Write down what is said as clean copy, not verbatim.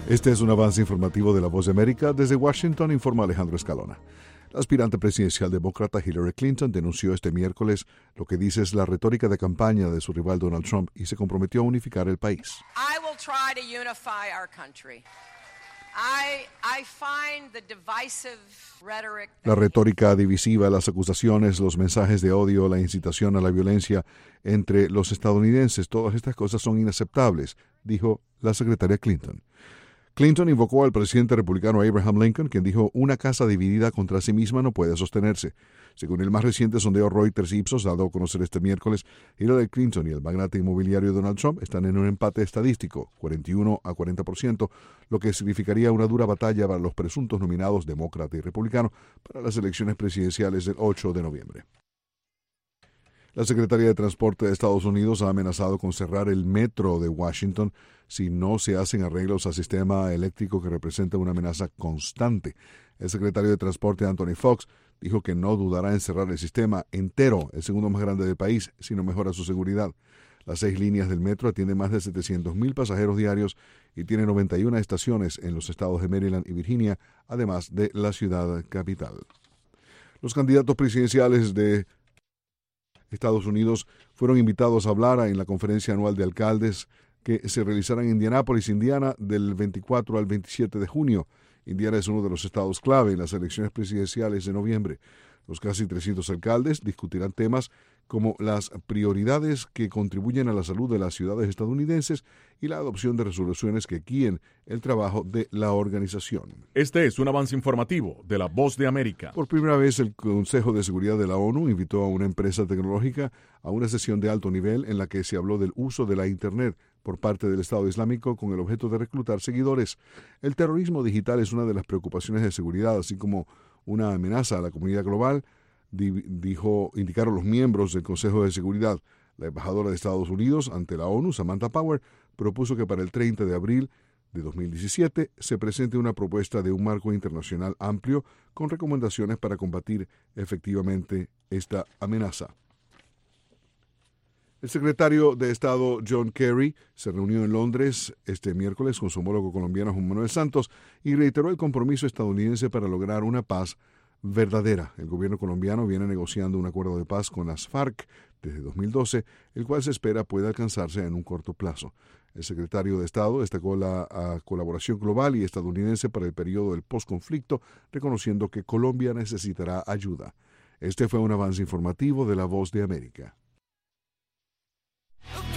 Este es un avance informativo de La Voz de América. Desde Washington informa Alejandro Escalona. La aspirante presidencial demócrata Hillary Clinton denunció este miércoles lo que dice es la retórica de campaña de su rival Donald Trump y se comprometió a unificar el país. I will try to unify our country. I find the divisive rhetoric. La retórica divisiva, las acusaciones, los mensajes de odio, la incitación a la violencia entre los estadounidenses, todas estas cosas son inaceptables, dijo la secretaria Clinton. Clinton invocó al presidente republicano Abraham Lincoln, quien dijo: una casa dividida contra sí misma no puede sostenerse. Según el más reciente sondeo Reuters Ipsos dado a conocer este miércoles, Hillary Clinton y el magnate inmobiliario Donald Trump están en un empate estadístico, 41-40%, lo que significaría una dura batalla para los presuntos nominados demócrata y republicano para las elecciones presidenciales del 8 de noviembre. La Secretaría de Transporte de Estados Unidos ha amenazado con cerrar el metro de Washington si no se hacen arreglos al sistema eléctrico que representa una amenaza constante. El secretario de Transporte, Anthony Foxx, dijo que no dudará en cerrar el sistema entero, el segundo más grande del país, si no mejora su seguridad. Las 6 líneas del metro atienden más de 700,000 pasajeros diarios y tiene 91 estaciones en los estados de Maryland y Virginia, además de la ciudad capital. Los candidatos presidenciales de Estados Unidos fueron invitados a hablar en la conferencia anual de alcaldes que se realizará en Indianápolis, Indiana, del 24 al 27 de junio. Indiana es uno de los estados clave en las elecciones presidenciales de noviembre. Los casi 300 alcaldes discutirán temas como las prioridades que contribuyen a la salud de las ciudades estadounidenses y la adopción de resoluciones que guíen el trabajo de la organización. Este es un avance informativo de La Voz de América. Por primera vez, el Consejo de Seguridad de la ONU invitó a una empresa tecnológica a una sesión de alto nivel en la que se habló del uso de la Internet por parte del Estado Islámico con el objeto de reclutar seguidores. El terrorismo digital es una de las preocupaciones de seguridad, así como una amenaza a la comunidad global, indicaron los miembros del Consejo de Seguridad. La embajadora de Estados Unidos ante la ONU, Samantha Power, propuso que para el 30 de abril de 2017 se presente una propuesta de un marco internacional amplio con recomendaciones para combatir efectivamente esta amenaza. El secretario de Estado John Kerry se reunió en Londres este miércoles con su homólogo colombiano Juan Manuel Santos y reiteró el compromiso estadounidense para lograr una paz verdadera. El gobierno colombiano viene negociando un acuerdo de paz con las FARC desde 2012, el cual se espera pueda alcanzarse en un corto plazo. El secretario de Estado destacó la colaboración global y estadounidense para el periodo del posconflicto, reconociendo que Colombia necesitará ayuda. Este fue un avance informativo de La Voz de América. Okay.